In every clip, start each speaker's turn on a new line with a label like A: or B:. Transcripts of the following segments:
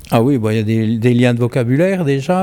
A: Ah oui, il y a des liens de vocabulaire déjà.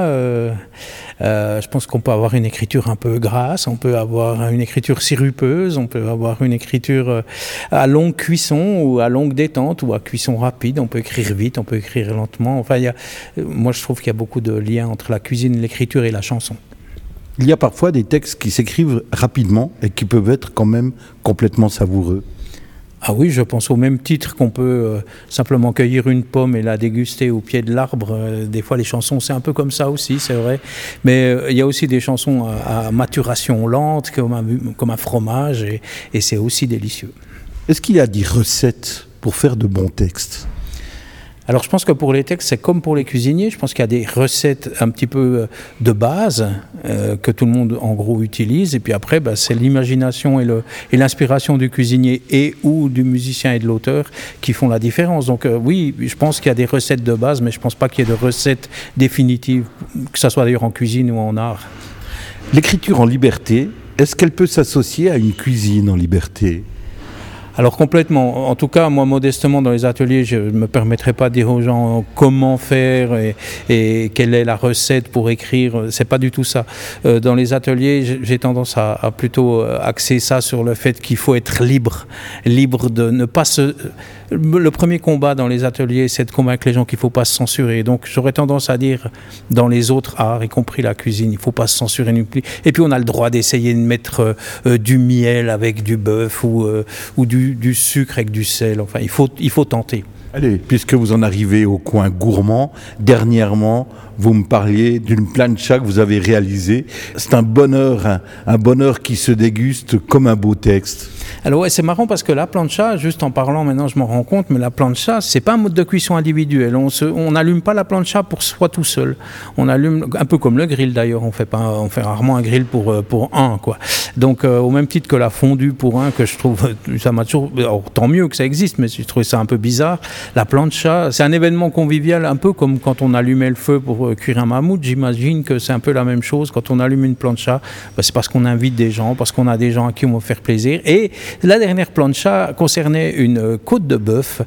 A: Je pense qu'on peut avoir une écriture un peu grasse, on peut avoir une écriture sirupeuse, on peut avoir une écriture à longue cuisson ou à longue détente ou à cuisson rapide. On peut écrire vite, on peut écrire lentement. Enfin, moi, je trouve qu'il y a beaucoup de liens entre la cuisine, l'écriture et la chanson.
B: Il y a parfois des textes qui s'écrivent rapidement et qui peuvent être quand même complètement savoureux.
A: Ah oui, je pense au même titre qu'on peut simplement cueillir une pomme et la déguster au pied de l'arbre. Des fois, les chansons, c'est un peu comme ça aussi, c'est vrai. Mais il y a aussi des chansons à maturation lente, comme un fromage, et c'est aussi délicieux.
B: Est-ce qu'il y a des recettes pour faire de bons textes ?
A: Alors je pense que pour les textes, c'est comme pour les cuisiniers. Je pense qu'il y a des recettes un petit peu de base que tout le monde en gros utilise. Et puis après, c'est l'imagination et l'inspiration du cuisinier et ou du musicien et de l'auteur qui font la différence. Donc oui, je pense qu'il y a des recettes de base, mais je ne pense pas qu'il y ait de recettes définitives, que ce soit d'ailleurs en cuisine ou en art.
B: L'écriture en liberté, est-ce qu'elle peut s'associer à une cuisine en liberté ?
A: Alors complètement. En tout cas, moi, modestement, dans les ateliers, je ne me permettrai pas de dire aux gens comment faire et quelle est la recette pour écrire. C'est pas du tout ça. Dans les ateliers, j'ai tendance à plutôt axer ça sur le fait qu'il faut être libre de ne pas se... Le premier combat dans les ateliers, c'est de convaincre les gens qu'il ne faut pas se censurer. Donc j'aurais tendance à dire, dans les autres arts, y compris la cuisine, il ne faut pas se censurer non plus. Et puis on a le droit d'essayer de mettre du miel avec du bœuf ou du sucre avec du sel. Enfin, il faut tenter.
B: Allez, puisque vous en arrivez au coin gourmand, dernièrement, vous me parliez d'une plancha que vous avez réalisée. C'est un bonheur qui se déguste comme un beau texte.
A: Alors ouais, c'est marrant parce que la plancha, juste en parlant maintenant, je m'en rends compte, mais la plancha, c'est pas un mode de cuisson individuel. On n'allume pas la plancha pour soi tout seul. On allume un peu comme le grill d'ailleurs. On fait rarement un grill pour un, quoi. Donc au même titre que la fondue pour un, que je trouve, ça m'a toujours, alors, tant mieux que ça existe, mais je trouvais ça un peu bizarre. La plancha, c'est un événement convivial, un peu comme quand on allumait le feu pour cuire un mammouth. J'imagine que c'est un peu la même chose. Quand on allume une plancha, c'est parce qu'on invite des gens, parce qu'on a des gens à qui on veut faire plaisir. Et la dernière plancha concernait une côte de bœuf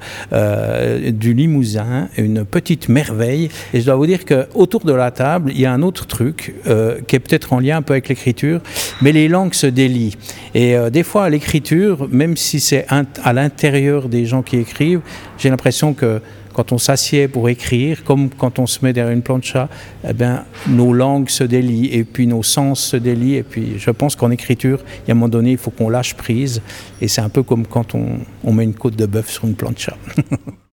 A: du Limousin, une petite merveille. Et je dois vous dire qu'autour de la table, il y a un autre truc qui est peut-être en lien un peu avec l'écriture, mais les langues se délient. Et des fois, à l'écriture, même si c'est à l'intérieur des gens qui écrivent, j'ai l'impression que quand on s'assied pour écrire, comme quand on se met derrière une plancha, nos langues se délient et puis nos sens se délient. Et puis je pense qu'en écriture, il y a un moment donné, il faut qu'on lâche prise. Et c'est un peu comme quand on met une côte de bœuf sur une plancha.